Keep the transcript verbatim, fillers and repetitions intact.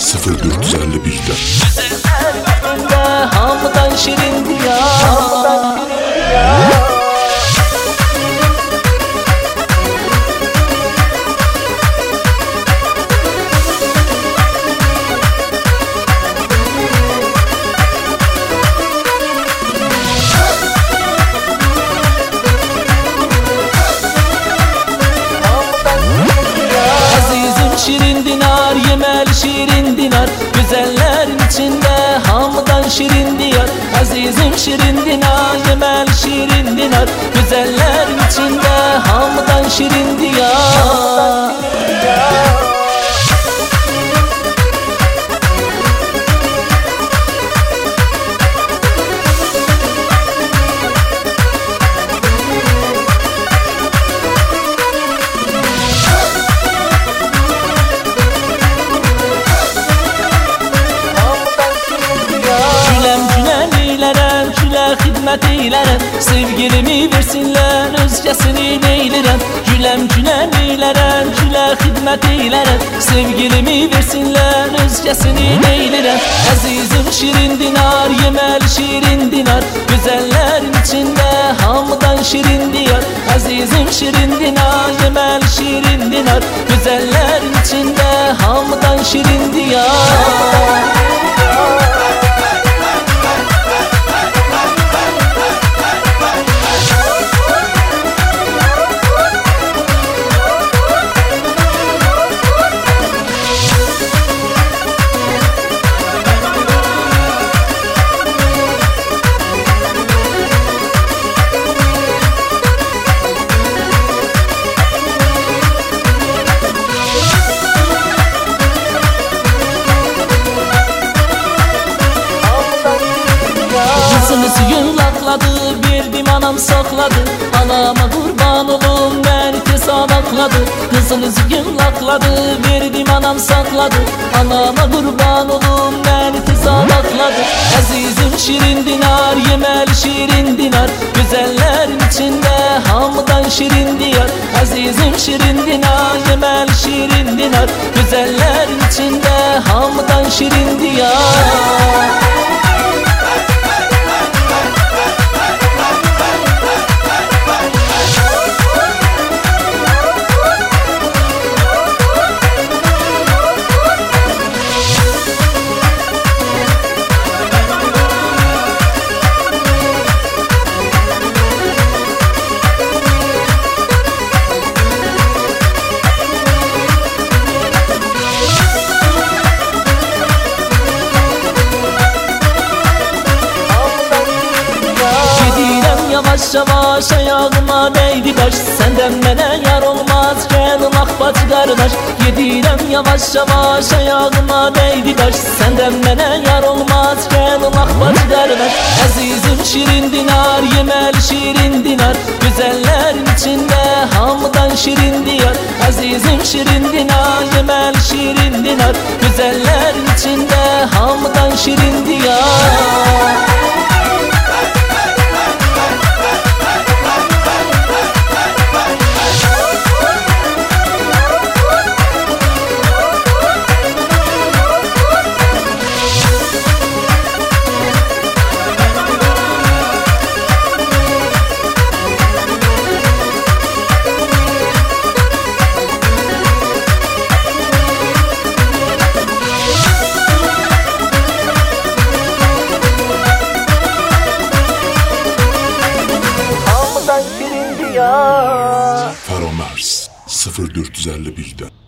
sıfır dört yüz elli bir'de. Güzeller hamıdan şirin diyar. Şirin dinar, yemeli şirin dinar, güzellerin içinde hamıdan şirin diyar. Azizim şirin dinar, yemeli şirin dinar, güzellerin içinde hamıdan şirin diyar. Hizmet eylərəm, sevgilimi versinlər, özgəsini neylirəm. Güləm güləm eylərəm, gülə xidmət eylərəm, sevgilimi versinlər, özgəsini neylirəm. Əzizim şirin dinar, yeməli şirin dinar, güzellərin içində hamıdan şirin diyar. Əzizim şirin dinar, yeməli şirin dinar, güzellərin içində hamıdan şirin diyar. Kızınızı yıllakladı, verdim anam sakladı. Anama kurban olum, beni tez alakladı. Kızınızı yıllakladı, verdim anam sakladı. Anama kurban olum, beni tez alakladı. Azizim şirin dinar, yemeli şirin dinar, güzellerin içinde hamıdan şirin diyar. Azizim şirin dinar, yemeli şirin dinar, güzellerin içinde hamıdan şirin diyar. Yavaş yavaş ayağıma değdi baş, senden mene yar olmaz, gelin akbacı kardeş. Yedirem yavaş yavaş ayağıma değdi baş, senden mene yar olmaz, gelin akbacı kardeş. Azizim şirin dinar, yemeli şirin dinar, güzellerin içinde hamıdan şirin diyar. Azizim şirin dinar, yemeli şirin dinar, güzellerin içinde hamıdan şirin diyar. Faro Mars sıfır dört yüz elli bir'de.